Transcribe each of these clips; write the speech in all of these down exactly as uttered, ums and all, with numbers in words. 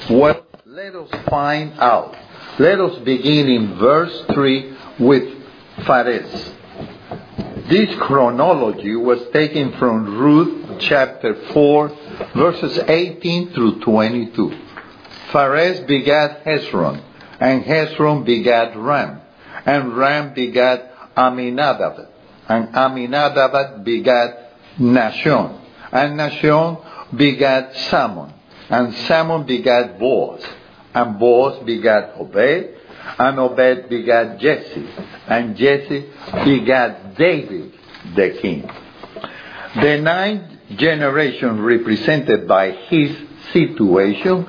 Well, let us find out. Let us begin in verse three with Phares. This chronology was taken from Ruth chapter four, verses eighteen through twenty-two. Phares begat Hezron, and Hezron begat Ram, and Ram begat Aminadab, and Aminadab begat Nahshon, and Nahshon begat Salmon, and Salmon begat Boaz, and Boaz begat Obed, and Obed begat Jesse, and Jesse begat David the king. The ninth generation represented by his situation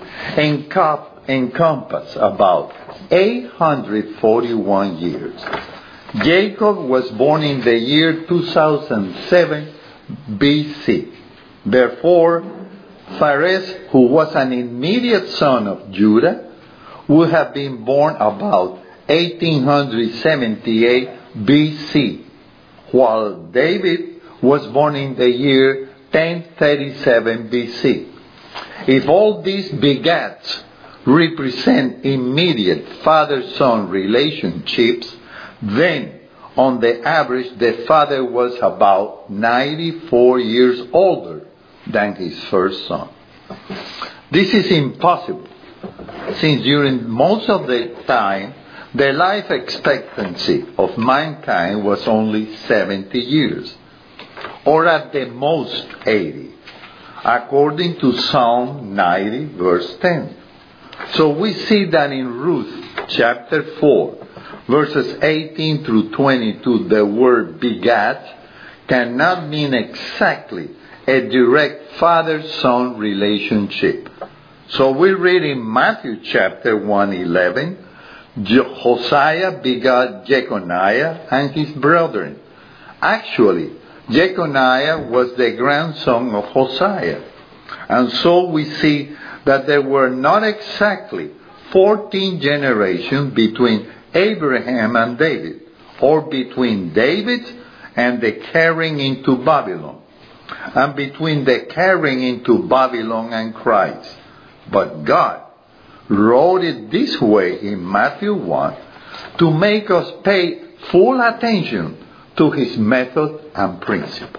encompassed about eight hundred forty-one years. Jacob was born in the year two thousand seven B C. Therefore, Phares, who was an immediate son of Judah, would have been born about eighteen seventy-eight B C, while David was born in the year ten thirty-seven B C. If all these begats represent immediate father-son relationships, then on the average the father was about ninety-four years older than his first son. This is impossible, since during most of the time the life expectancy of mankind was only seventy years, or at the most eighty, according to Psalm ninety, verse ten. So we see that in Ruth chapter four, verses eighteen through twenty-two, the word begat cannot mean exactly a direct father-son relationship. So we read in Matthew chapter one eleven, Hosea begat Jeconiah and his brethren. Actually, Jeconiah was the grandson of Hosea. And so we see that there were not exactly fourteen generations between Abraham and David, or between David and the carrying into Babylon, and between the carrying into Babylon and Christ. But God wrote it this way in Matthew one to make us pay full attention to his method and principles.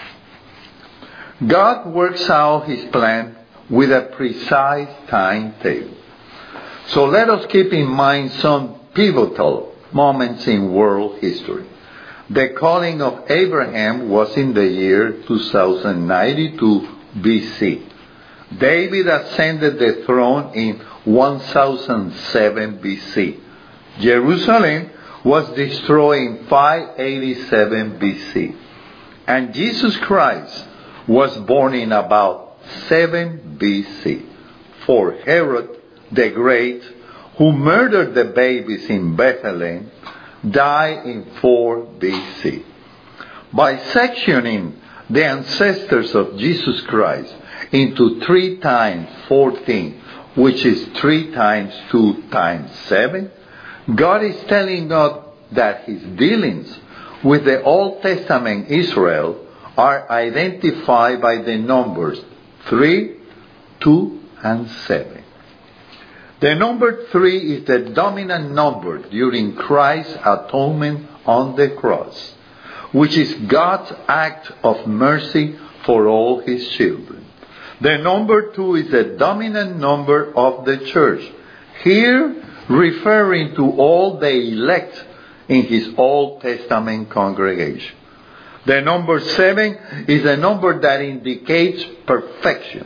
God works out his plan with a precise timetable. So let us keep in mind some pivotal moments in world history. The calling of Abraham was in the year two thousand ninety-two B C. David ascended the throne in one thousand seven B C. Jerusalem was destroyed in five eighty-seven B C. And Jesus Christ was born in about seven B C. For Herod the Great, who murdered the babies in Bethlehem, died in four B C. By sectioning the ancestors of Jesus Christ into three times fourteen, which is three times two times seven, God is telling us that his dealings with the Old Testament Israel are identified by the numbers three, two, and seven. The number three is the dominant number during Christ's atonement on the cross, which is God's act of mercy for all his children. The number two is the dominant number of the church, here referring to all the elect in his Old Testament congregation. The number seven is a number that indicates perfection.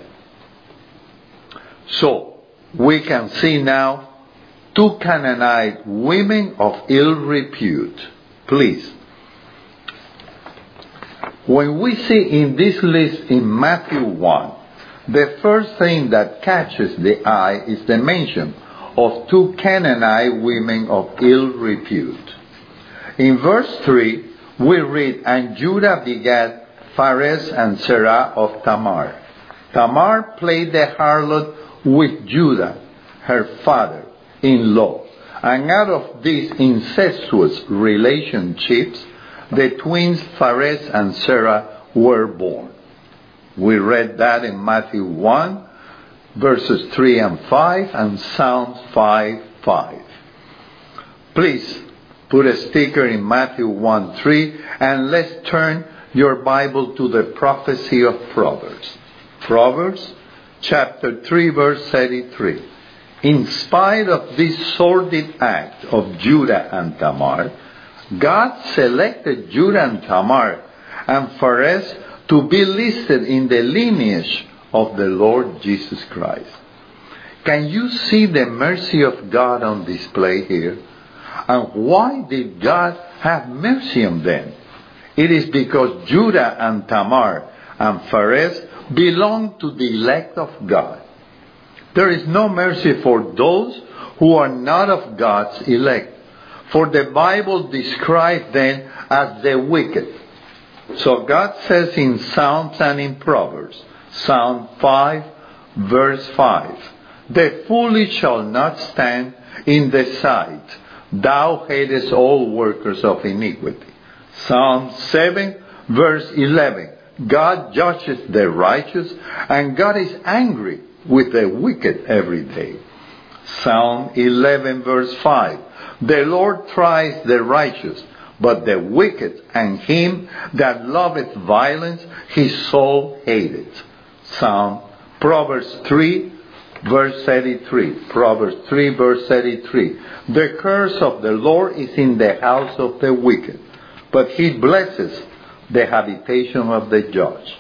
So, we can see now two Canaanite women of ill repute. Please. When we see in this list in Matthew one, the first thing that catches the eye is the mention of two Canaanite women of ill repute. In verse three, we read, and Judah begat Phares and Serah of Tamar. Tamar played the harlot with Judah, her father-in-law. And out of these incestuous relationships, the twins Phares and Serah were born. We read that in Matthew one, verses three and five, and Psalms five five. Please put a sticker in Matthew one three, and let's turn your Bible to the prophecy of Proverbs. Proverbs chapter three, verse thirty-three. In spite of this sordid act of Judah and Tamar, God selected Judah and Tamar and Pharez to be listed in the lineage of the Lord Jesus Christ. Can you see the mercy of God on display here? And why did God have mercy on them? It is because Judah and Tamar and Pharez belong to the elect of God. There is no mercy for those who are not of God's elect, for the Bible describes them as the wicked. So God says in Psalms and in Proverbs, Psalm five, verse five, the foolish shall not stand in the sight. Thou hatest all workers of iniquity. Psalm seven, verse eleven, God judges the righteous, and God is angry with the wicked every day. Psalm eleven, verse five, the Lord tries the righteous, but the wicked and him that loveth violence, his soul hateth. Psalm, Proverbs three, verse thirty-three. Proverbs three, verse thirty-three. The curse of the Lord is in the house of the wicked, but he blesses the habitation of the judge.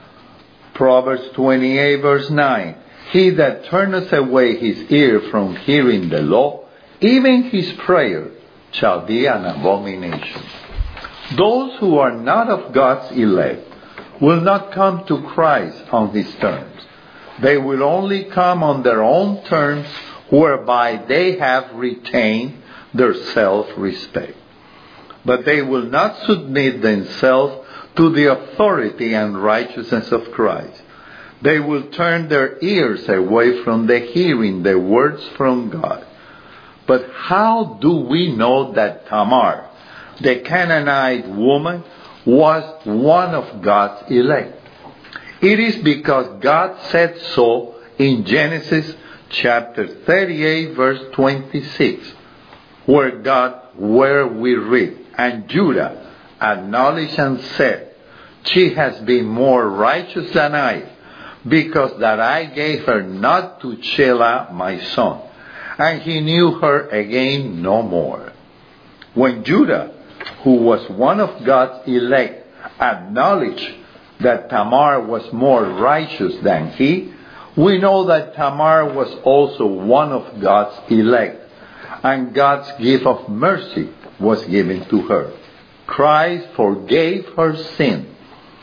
Proverbs twenty-eight, verse nine. He that turneth away his ear from hearing the law, even his prayer shall be an abomination. Those who are not of God's elect will not come to Christ on his terms. They will only come on their own terms, whereby they have retained their self-respect. But they will not submit themselves to the authority and righteousness of Christ. They will turn their ears away from the hearing the words from God. But how do we know that Tamar, the Canaanite woman, was one of God's elect? It is because God said so in Genesis chapter thirty-eight, verse twenty-six, where God, where we read, and Judah acknowledged and said, she has been more righteous than I, because that I gave her not to Shelah my son, and he knew her again no more. When Judah, who was one of God's elect, acknowledged that Tamar was more righteous than he, we know that Tamar was also one of God's elect, and God's gift of mercy was given to her. Christ forgave her sin.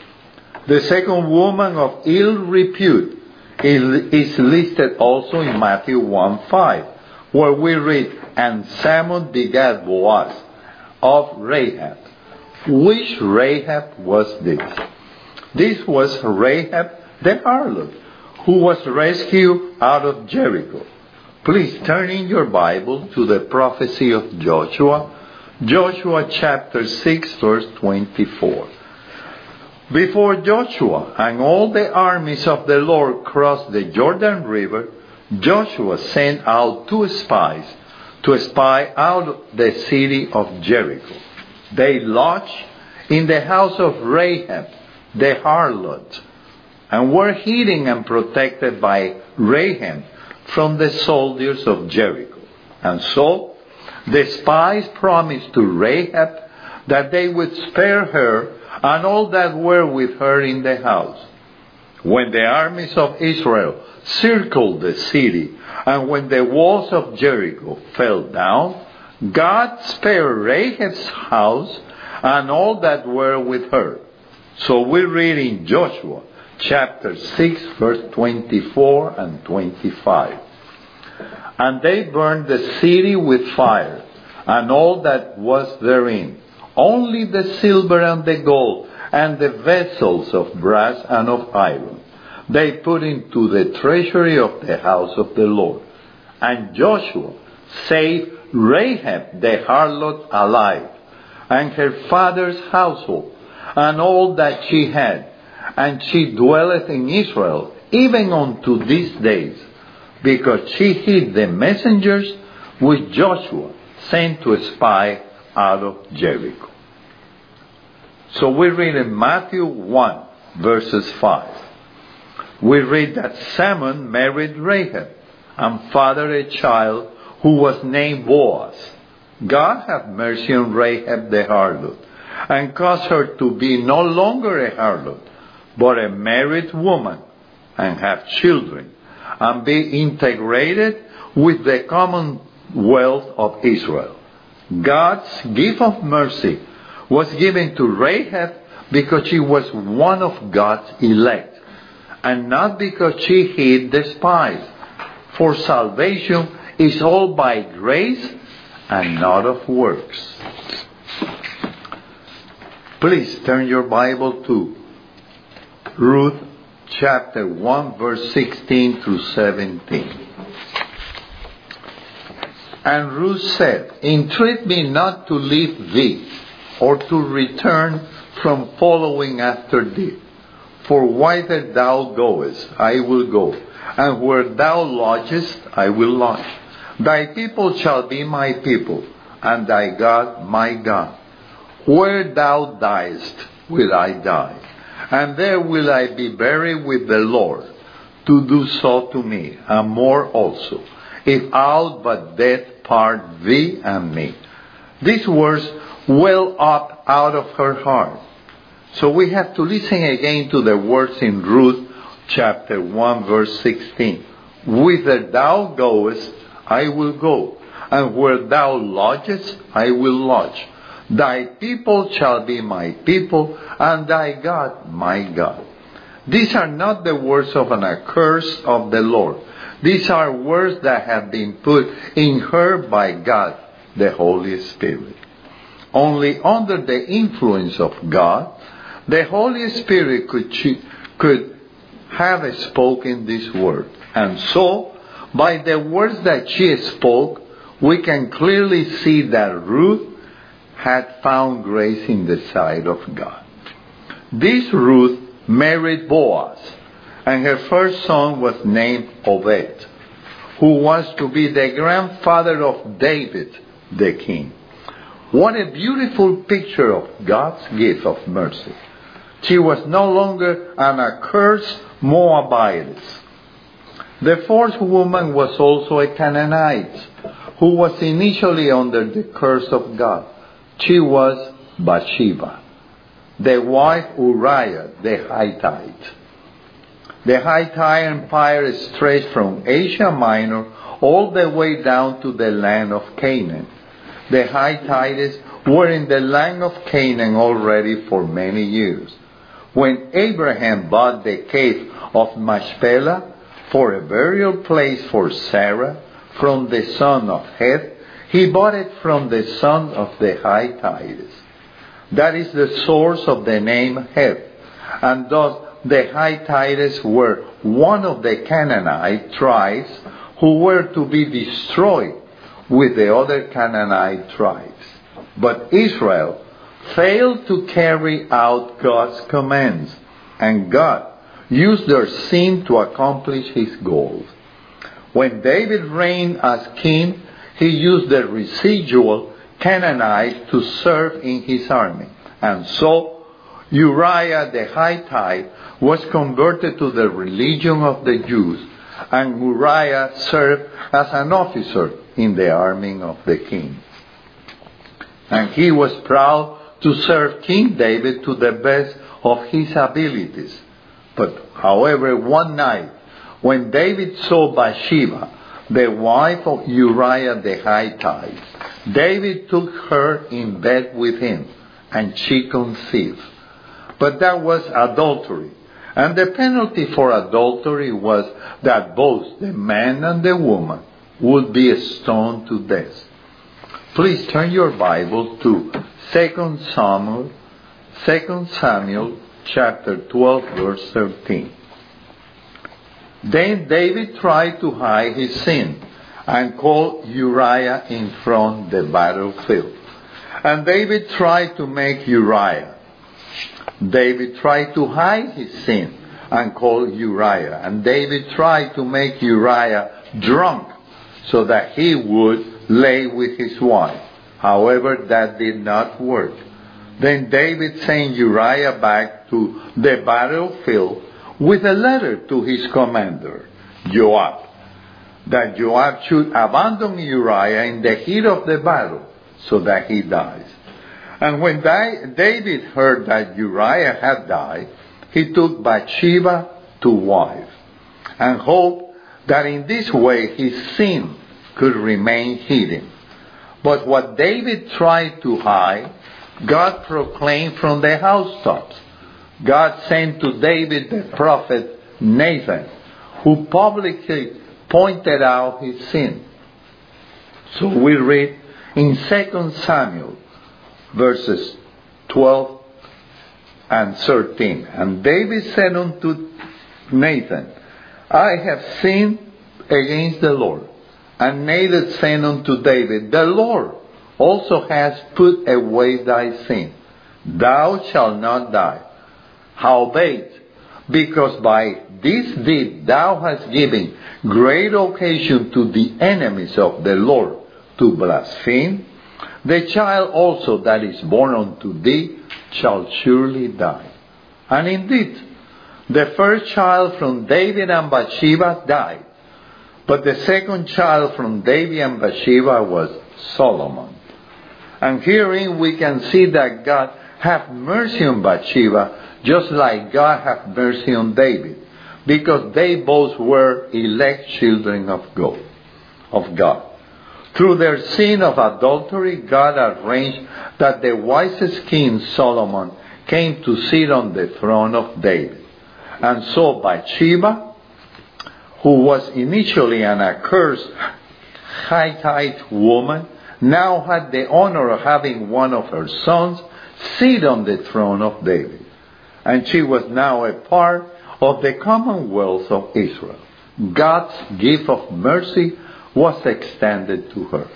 The second woman of ill repute is listed also in Matthew one five, where we read, and Salmon begat Boaz of Rahab. Which Rahab was this? This was Rahab the harlot, who was rescued out of Jericho. Please turn in your Bible to the prophecy of Joshua, Joshua chapter six, verse twenty-four. Before Joshua and all the armies of the Lord crossed the Jordan River, Joshua sent out two spies to spy out the city of Jericho. They lodged in the house of Rahab, the harlot, and were hidden and protected by Rahab from the soldiers of Jericho. And so the spies promised to Rahab that they would spare her and all that were with her in the house. When the armies of Israel circled the city, and when the walls of Jericho fell down, God spared Rahab's house and all that were with her. So we read in Joshua chapter six, verse twenty-four and twenty-five. And they burned the city with fire, and all that was therein, only the silver and the gold, and the vessels of brass and of iron, they put into the treasury of the house of the Lord. And Joshua saved Rahab the harlot alive, and her father's household, and all that she had, and she dwelleth in Israel even unto these days, because she hid the messengers which Joshua sent to spy out of Jericho. So we read in Matthew one, verses five. We read that Salmon married Rahab and fathered a child who was named Boaz. God have mercy on Rahab the harlot, and caused her to be no longer a harlot, but a married woman, and have children, and be integrated with the commonwealth of Israel. God's gift of mercy was given to Rahab because she was one of God's elect, and not because she hid the spies. For salvation is all by grace and not of works. Please turn your Bible to Ruth chapter one, verse sixteen through seventeen. And Ruth said, Entreat me not to leave thee, or to return from following after thee. For whither thou goest, I will go, and where thou lodgest, I will lodge. Thy people shall be my people, and thy God my God. Where thou diest, will I die, and there will I be buried with the Lord, to do so to me, and more also, if aught but death part thee and me. These words well up out of her heart. So we have to listen again to the words in Ruth chapter one, verse sixteen. Whither thou goest, I will go, and where thou lodgest, I will lodge. Thy people shall be my people, and thy God my God. These are not the words of an accursed of the Lord. These are words that have been put in her by God, the Holy Spirit. Only under the influence of God, the Holy Spirit could, could have spoken this word. And so, by the words that she spoke, we can clearly see that Ruth had found grace in the sight of God. This Ruth married Boaz, and her first son was named Obed, who was to be the grandfather of David, the king. What a beautiful picture of God's gift of mercy. She was no longer an accursed Moabitess. The fourth woman was also a Canaanite, who was initially under the curse of God. She was Bathsheba, the wife of Uriah the Hittite. The Hittite Empire stretched from Asia Minor all the way down to the land of Canaan. The Hittites were in the land of Canaan already for many years. When Abraham bought the cave of Machpelah for a burial place for Sarah from the son of Heth, he bought it from the son of the Hittites. That is the source of the name Heth. And thus the Hittites were one of the Canaanite tribes who were to be destroyed with the other Canaanite tribes. But Israel failed to carry out God's commands, and God used their sin to accomplish his goals. When David reigned as king, he used the residual Canaanite to serve in his army. And so Uriah the Hittite was converted to the religion of the Jews, and Uriah served as an officer in the army of the king. And he was proud to serve King David to the best of his abilities. But, however, one night, when David saw Bathsheba, the wife of Uriah the Hittite, David took her in bed with him, and she conceived. But that was adultery. And the penalty for adultery was that both the man and the woman would be stoned to death. Please turn your Bible to Second Samuel, Second Samuel chapter twelve, verse thirteen. Then David tried to hide his sin and called Uriah in front the battlefield. And David tried to make Uriah. David tried to hide his sin, and called Uriah. And David tried to make Uriah drunk so that he would lay with his wife. However, that did not work. Then David sent Uriah back to the battlefield with a letter to his commander, Joab, that Joab should abandon Uriah in the heat of the battle so that he dies. And when David heard that Uriah had died, he took Bathsheba to wife and hoped that in this way his sin could remain hidden. But what David tried to hide, God proclaimed from the housetops. God sent to David the prophet Nathan, who publicly pointed out his sin. So we read in Second Samuel, verses twelve and thirteen. And David said unto Nathan, I have sinned against the Lord. And Nathan said unto David, the Lord also has put away thy sin. Thou shalt not die. Howbeit, because by this deed thou hast given great occasion to the enemies of the Lord to blaspheme, the child also that is born unto thee shall surely die. And indeed, the first child from David and Bathsheba died, but the second child from David and Bathsheba was Solomon. And herein we can see that God had mercy on Bathsheba, just like God had mercy on David, because they both were elect children of God. Of God. Through their sin of adultery, God arranged that the wisest king, Solomon, came to sit on the throne of David. And so Bathsheba, who was initially an accursed Hittite woman, now had the honor of having one of her sons sit on the throne of David. And she was now a part of the commonwealth of Israel. God's gift of mercy was extended to her.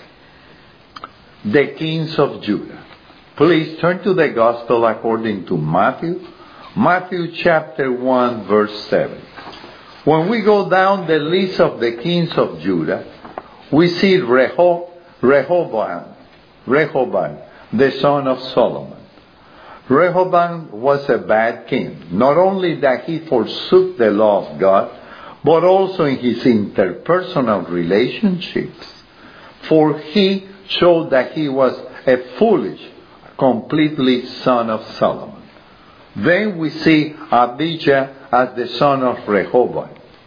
The kings of Judah. Please turn to the Gospel according to Matthew. Matthew chapter one, verse seven. When we go down the list of the kings of Judah, we see Reho- Rehoboam, Rehoboam, the son of Solomon. Rehoboam was a bad king. Not only that he forsook the law of God, but also in his interpersonal relationships. For he showed that he was a foolish, completely son of Solomon. Then we see Abijah as the son of Rehoboam.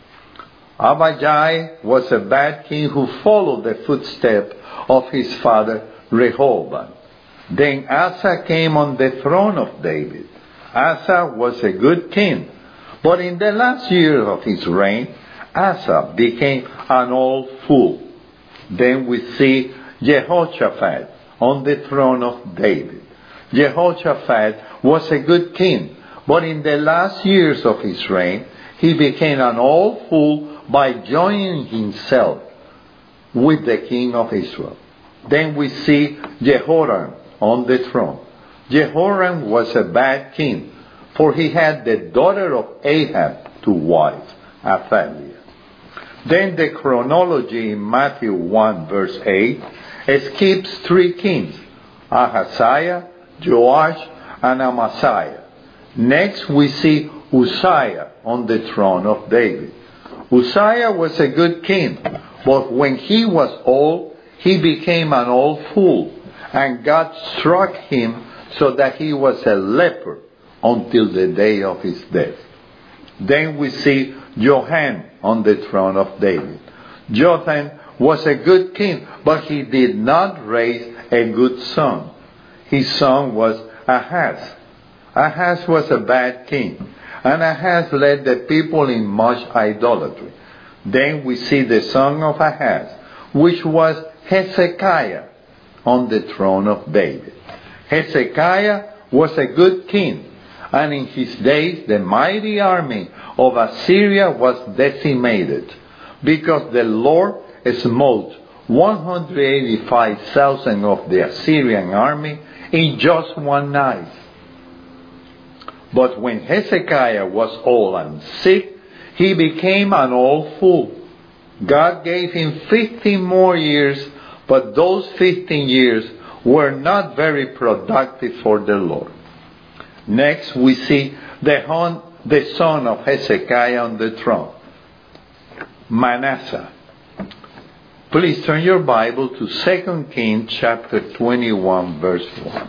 Abijah was a bad king who followed the footsteps of his father Rehoboam. Then Asa came on the throne of David. Asa was a good king, but in the last year of his reign, Asa became an old fool. Then we see Jehoshaphat on the throne of David. Jehoshaphat was a good king, but in the last years of his reign, he became an old fool by joining himself with the king of Israel. Then we see Jehoram on the throne. Jehoram was a bad king, for he had the daughter of Ahab to wife, Athaliah. Then the chronology in Matthew one, verse eight, skips three kings, Ahaziah, Joash, and Amaziah. Next we see Uzziah on the throne of David. Uzziah was a good king, but when he was old, he became an old fool, and God struck him so that he was a leper until the day of his death. Then we see Jotham on the throne of David. Jotham was a good king, but he did not raise a good son. His son was Ahaz. Ahaz was a bad king, and Ahaz led the people in much idolatry. Then we see the son of Ahaz, which was Hezekiah, on the throne of David. Hezekiah was a good king, and in his days the mighty army of Assyria was decimated, because the Lord smote one hundred eighty-five thousand of the Assyrian army in just one night. But when Hezekiah was old and sick, he became an old fool. God gave him fifteen more years, but those fifteen years were not very productive for the Lord. Next, we see the, hon- the son of Hezekiah on the throne, Manasseh. Please turn your Bible to Second Kings chapter twenty-one, verse one.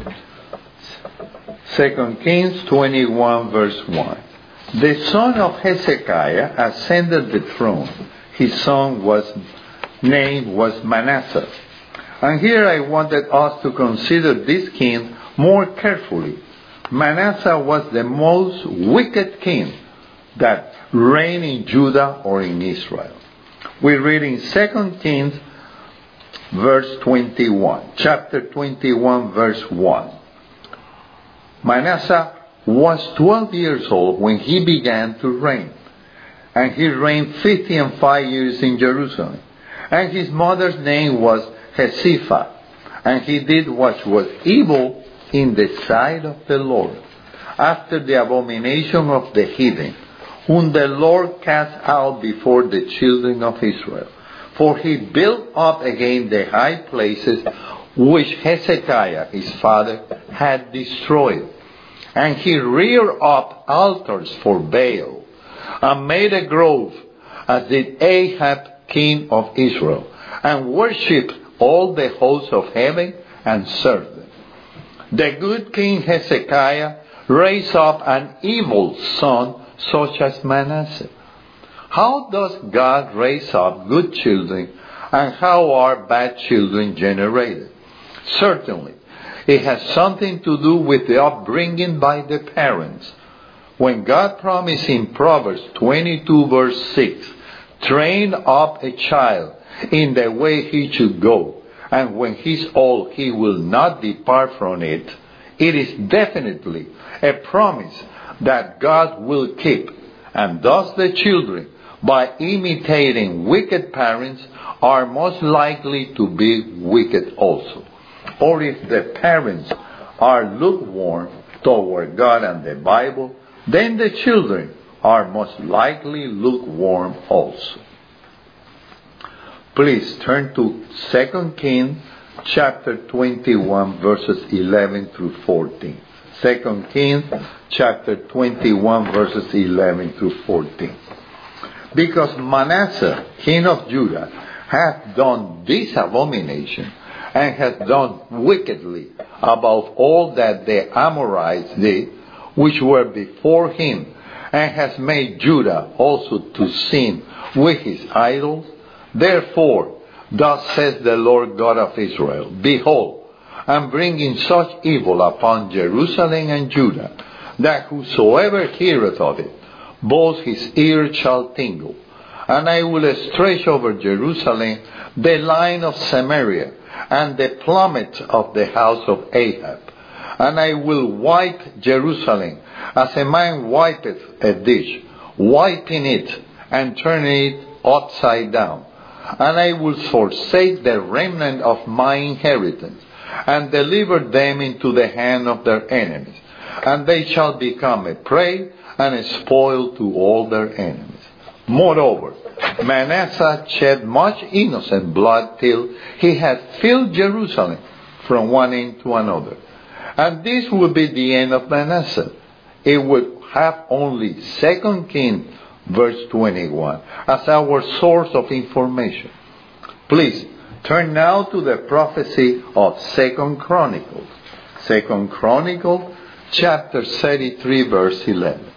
Second Kings twenty-one, verse one. The son of Hezekiah ascended the throne. His son was name was Manasseh. And here I wanted us to consider this king more carefully. Manasseh was the most wicked king that reigned in Judah or in Israel. We read in Second Kings verse twenty-one, chapter twenty-one, verse one. Manasseh was twelve years old when he began to reign, and he reigned fifty and five years in Jerusalem. And his mother's name was Hezekiah, and he did what was evil in the sight of the Lord, after the abomination of the heathen, whom the Lord cast out before the children of Israel. For he built up again the high places which Hezekiah his father had destroyed. And he reared up altars for Baal, and made a grove, as did Ahab king of Israel, and worshipped all the hosts of heaven, and served them. The good king Hezekiah raised up an evil son, such as Manasseh. How does God raise up good children, and how are bad children generated? Certainly, it has something to do with the upbringing by the parents. When God promised in Proverbs twenty-two, verse six, train up a child in the way he should go, and when he's old he will not depart from it, it is definitely a promise that God will keep. And thus the children, by imitating wicked parents, are most likely to be wicked also. Or if the parents are lukewarm toward God and the Bible, then the children are most likely lukewarm also. Please turn to Second Kings chapter twenty-one, verses eleven through fourteen. Second Kings chapter twenty-one, verses eleven through fourteen. Because Manasseh, king of Judah, hath done this abomination, and hath done wickedly above all that the Amorites did, which were before him, and has made Judah also to sin with his idols. Therefore, thus says the Lord God of Israel, Behold, I am bringing such evil upon Jerusalem and Judah, that whosoever heareth of it, both his ears shall tingle. And I will stretch over Jerusalem the line of Samaria, and the plummet of the house of Ahab. And I will wipe Jerusalem as a man wipeth a dish, wiping it and turning it upside down. And I will forsake the remnant of my inheritance, and deliver them into the hand of their enemies. And they shall become a prey and a spoil to all their enemies. Moreover, Manasseh shed much innocent blood till he had filled Jerusalem from one end to another. And this would be the end of Manasseh. It would have only Second Kings verse twenty-one as our source of information. Please turn now to the prophecy of Second Chronicles. Second Chronicles chapter thirty-three, verse eleven.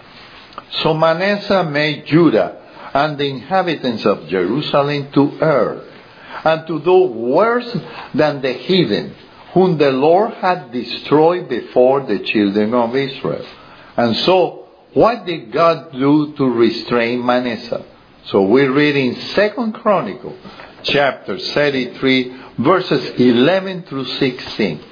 So Manasseh made Judah and the inhabitants of Jerusalem to err, and to do worse than the heathen, whom the Lord had destroyed before the children of Israel. And so, what did God do to restrain Manasseh? So we read in Second Chronicles, chapter thirty-three, verses eleven through sixteen.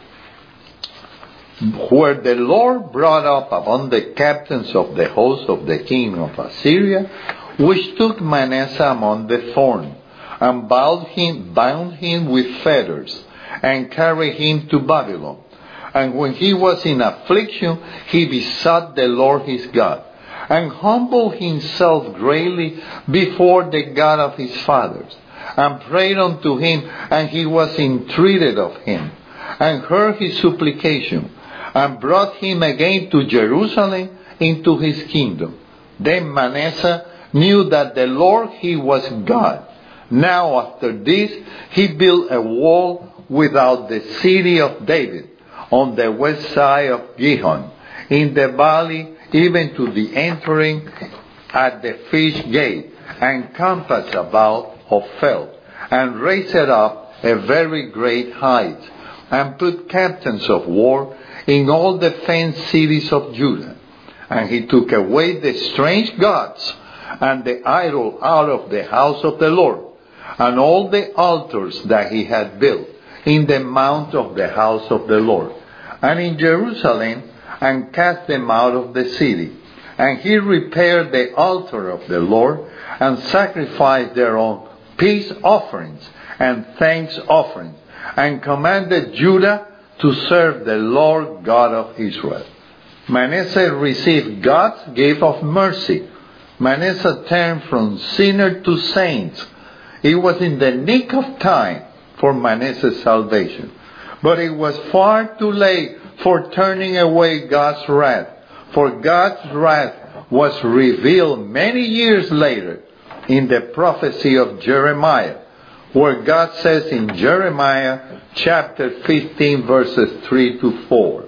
Where the Lord brought up upon the captains of the host of the king of Assyria, which took Manasseh among the thorn, and bound him, bound him with fetters, and carried him to Babylon. And when he was in affliction, he besought the Lord his God, and humbled himself greatly before the God of his fathers, and prayed unto him, and he was entreated of him, and heard his supplication, and brought him again to Jerusalem into his kingdom. Then Manasseh knew that the Lord he was God. Now after this he built a wall without the city of David, on the west side of Gihon, in the valley, even to the entering at the fish gate, and compassed about Ophel, and raised up a very great height, and put captains of war in all the fenced cities of Judah. And he took away the strange gods and the idol out of the house of the Lord, and all the altars that he had built in the mount of the house of the Lord, and in Jerusalem, and cast them out of the city. And he repaired the altar of the Lord, and sacrificed thereon peace offerings and thanks offerings, and commanded Judah to serve the Lord God of Israel. Manasseh received God's gift of mercy. Manasseh turned from sinner to saint. It was in the nick of time for Manasseh's salvation. But it was far too late for turning away God's wrath. For God's wrath was revealed many years later in the prophecy of Jeremiah, where God says in Jeremiah chapter fifteen, verses three to four,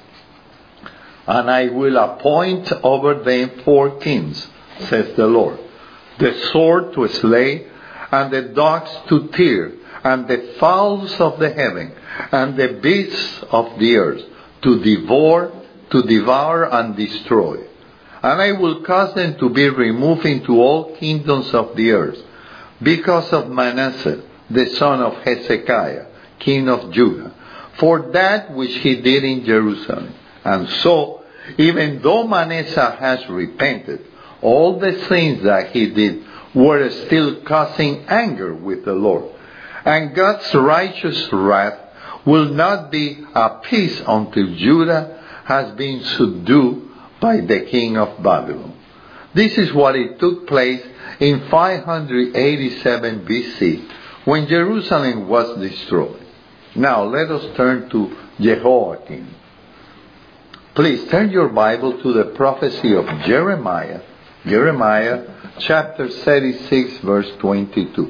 "And I will appoint over them four kings, says the Lord, the sword to slay, and the dogs to tear, and the fowls of the heaven, and the beasts of the earth, to devour, to devour and destroy. And I will cause them to be removed into all kingdoms of the earth, because of Manasseh, the son of Hezekiah, king of Judah, for that which he did in Jerusalem. And so, even though Manasseh has repented, all the things that he did were still causing anger with the Lord. And God's righteous wrath will not be appeased until Judah has been subdued by the king of Babylon." This is what it took place in five hundred eighty-seven B C, when Jerusalem was destroyed. Now let us turn to Jehoiakim. Please turn your Bible to the prophecy of Jeremiah, Jeremiah chapter thirty-six, verse twenty-two.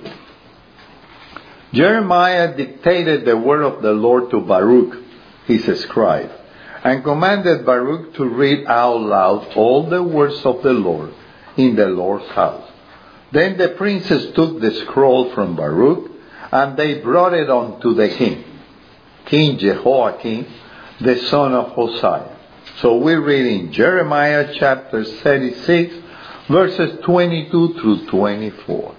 Jeremiah dictated the word of the Lord to Baruch, his scribe, and commanded Baruch to read out loud all the words of the Lord in the Lord's house. Then the princes took the scroll from Baruch, and they brought it unto the king, King Jehoiakim, the son of Hosea. So we read in Jeremiah chapter thirty-six, verses twenty-two through twenty-four.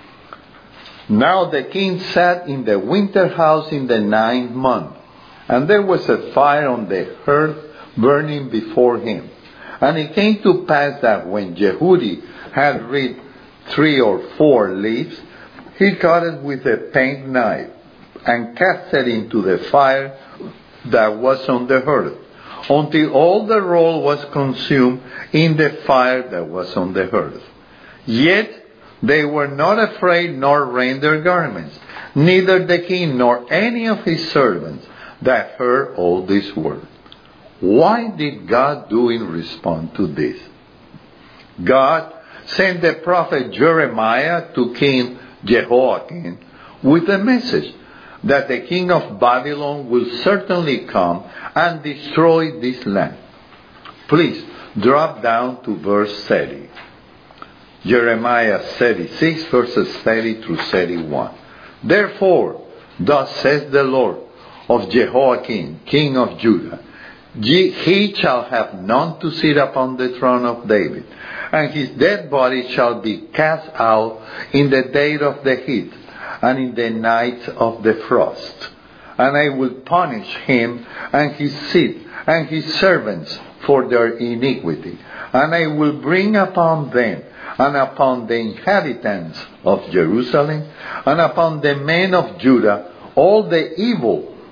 "Now the king sat in the winter house in the ninth month, and there was a fire on the hearth burning before him. And it came to pass that when Jehudi had read three or four leaves, he cut it with a penknife, and cast it into the fire that was on the hearth, until all the roll was consumed in the fire that was on the hearth. Yet they were not afraid, nor rent their garments, neither the king nor any of his servants that heard all this word." Why did God do in response to this? God sent the prophet Jeremiah to King Jehoiakim with a message that the king of Babylon will certainly come and destroy this land. Please drop down to verse thirty. Jeremiah thirty-six, verses thirty through thirty-one. "Therefore, thus says the Lord of Jehoiakim, king of Judah, he shall have none to sit upon the throne of David, and his dead body shall be cast out in the day of the heat, and in the night of the frost. And I will punish him and his seed and his servants for their iniquity. And I will bring upon them and upon the inhabitants of Jerusalem and upon the men of Judah all the evil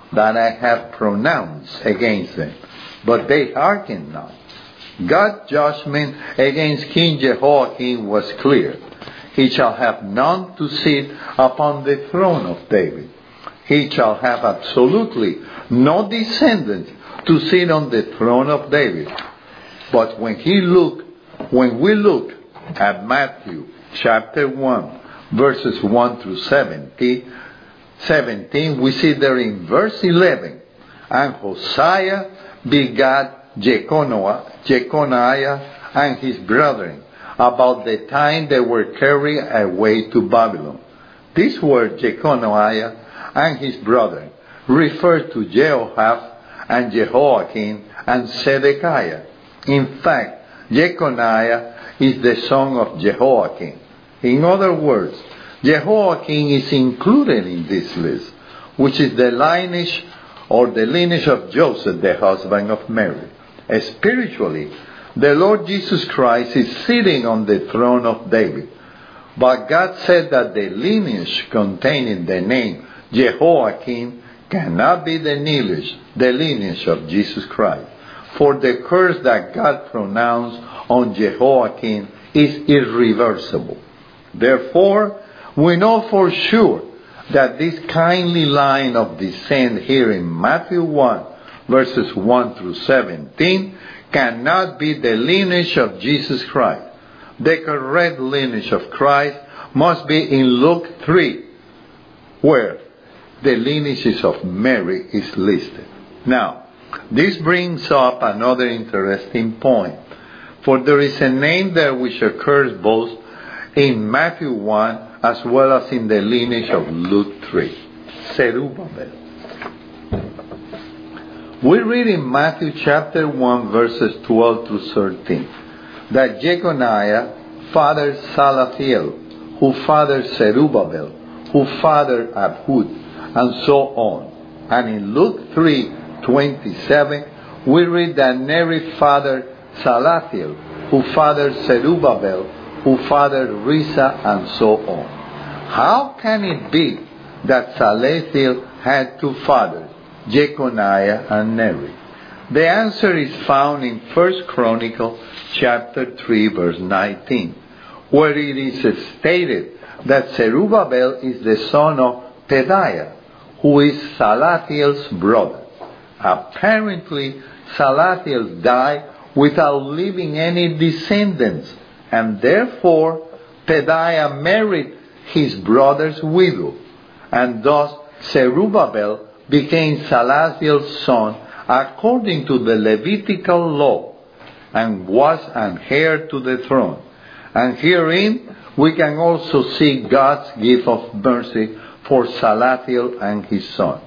that I have pronounced against them, but they hearkened not. God's judgment against King Jehoiakim was clear. He shall have none to sit upon the throne of David. He shall have absolutely no descendants to sit on the throne of David. But when he look, when we look at Matthew chapter one, verses one through seventeen, seventeen, we see there in verse eleven, and Hosea begat Jeconiah, Jeconiah and his brethren, about the time they were carried away to Babylon. This word Jeconiah and his brethren refer to Jehoash and Jehoiakim and Zedekiah. In fact, Jeconiah is the son of Jehoiakim. In other words, Jehoiakim is included in this list, which is the lineage or the lineage of Joseph, the husband of Mary. Spiritually, the Lord Jesus Christ is sitting on the throne of David. But God said that the lineage containing the name Jehoiakim cannot be the lineage, the lineage of Jesus Christ. For the curse that God pronounced on Jehoiakim is irreversible. Therefore, we know for sure that this kindly line of descent here in Matthew one, verses one through seventeen, cannot be the lineage of Jesus Christ. The correct lineage of Christ must be in Luke three, where the lineages of Mary is listed. Now, this brings up another interesting point. For there is a name there which occurs both in Matthew one as well as in the lineage of Luke three. Zerubbabel. We read in Matthew chapter one verses twelve through thirteen that Jeconiah fathered Salathiel, who fathered Zerubbabel, who fathered Abhud, and so on. And in Luke three twenty-seven we read that Neri fathered Salathiel, who fathered Zerubbabel, who fathered Risa, and so on. How can it be that Salathiel had two fathers, Jeconiah and Neri? The answer is found in First Chronicles chapter three verse nineteen, where it is stated that Zerubbabel is the son of Pedaiah, who is Salathiel's brother. Apparently, Salathiel died without leaving any descendants, and therefore Pedaiah married his brother's widow, and thus Zerubbabel became Salathiel's son according to the Levitical law, and was an heir to the throne. And herein we can also see God's gift of mercy for Salathiel and his son.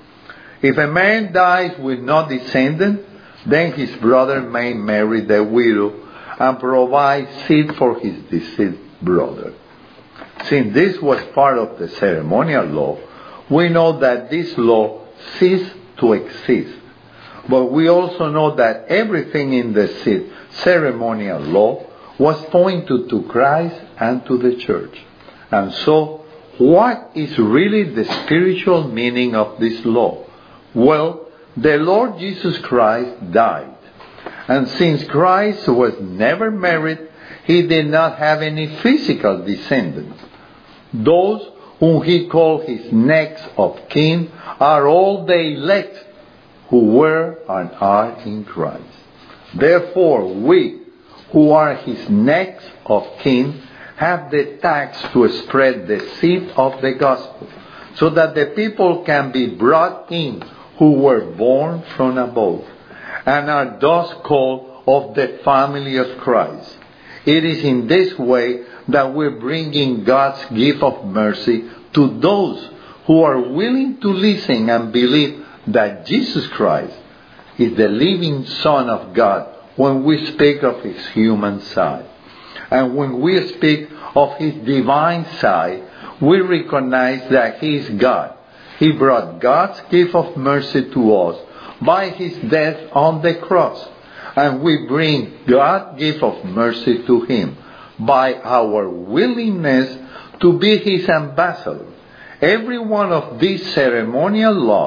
If a man dies with no descendant, then his brother may marry the widow and provide seed for his deceased brother. Since this was part of the ceremonial law, we know that this law ceased to exist. But we also know that everything in the ceremonial law was pointed to Christ and to the church. And so, what is really the spiritual meaning of this law? Well, the Lord Jesus Christ died. And since Christ was never married, he did not have any physical descendants. Those whom he called his next of kin are all the elect who were and are in Christ. Therefore, we who are his next of kin have the task to spread the seed of the gospel, so that the people can be brought in who were born from above, and are thus called of the family of Christ. It is in this way that we're bringing God's gift of mercy to those who are willing to listen and believe that Jesus Christ is the living Son of God when we speak of his human side. And when we speak of his divine side, we recognize that he is God. He brought God's gift of mercy to us by his death on the cross. And we bring God's gift of mercy to him by our willingness to be his ambassador. Every one of these ceremonial laws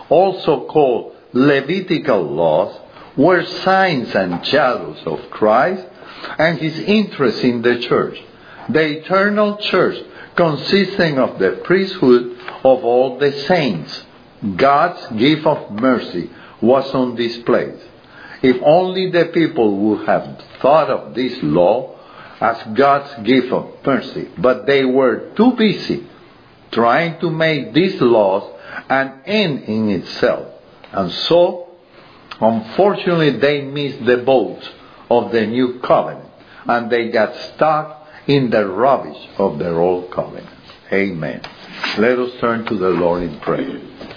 also called Levitical laws, were signs and shadows of Christ and his interest in the church, the eternal church consisting of the priesthood of all the saints. God's gift of mercy was on display. If only the people would have thought of this law as God's gift of mercy, but they were too busy trying to make these laws an end in itself. And so, unfortunately, they missed the boat of the new covenant, and they got stuck in the rubbish of their old covenant. Amen. Let us turn to the Lord in prayer.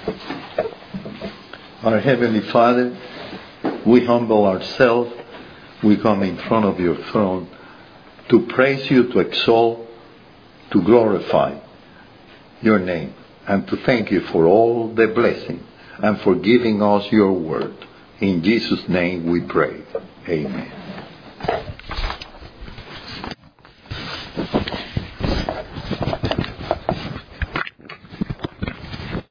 Our Heavenly Father, we humble ourselves. We come in front of your throne to praise you, to exalt, to glorify your name, and to thank you for all the blessing and for giving us your word. In Jesus' name we pray. Amen.